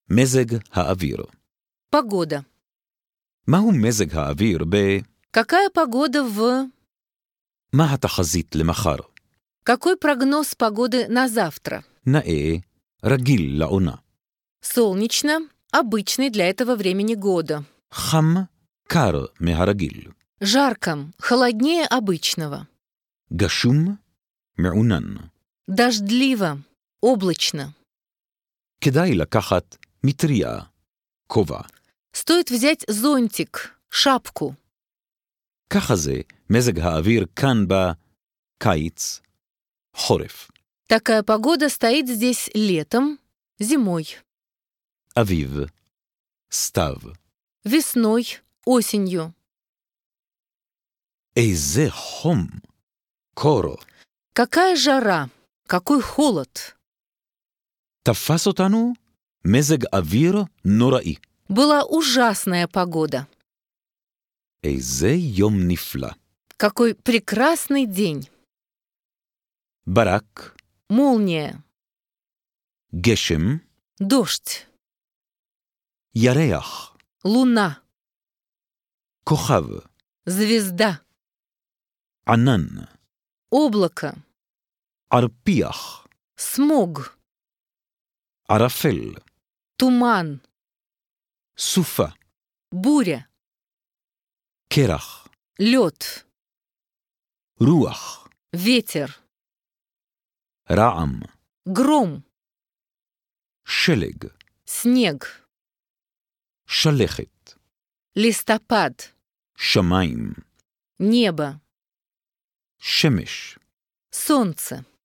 מזג האוויר. Погода. מהו מזג האוויר Какая погода в... מה התחזית למחר? Какой прогноз погоды на завтра? נאה, רגיל לעונה. Солнечно, обычный для этого времени года. חם, קר מהרגיל. Жарко, холоднее обычного. גשום, מעונן. Дождливо, облачно. כדאי לקחת מטריה, כובע. Стоит взять зонтик, шапку. ככה זה מזג האוויר כאן בקיץ, חורף. Такая погода стоит здесь летом, зимой, אביב, סתיו. весной, осенью. איזה חום, קור. Какая жара, какой холод. תפס אותנו מזג אוויר נוראי. Была ужасная погода. איזה יום נפלא. Какой прекрасный день. ברק, Молния, גשם, дождь, ירח, луна, כוכב, звезда, ענן, облако, ערפיח, смог, ערפל, туман, סופה, буря, קרח, лед, רוח, ветер, רעם, гром, שלג, снег, שלכת, листопад, שמיים, небо, שמש. солнце.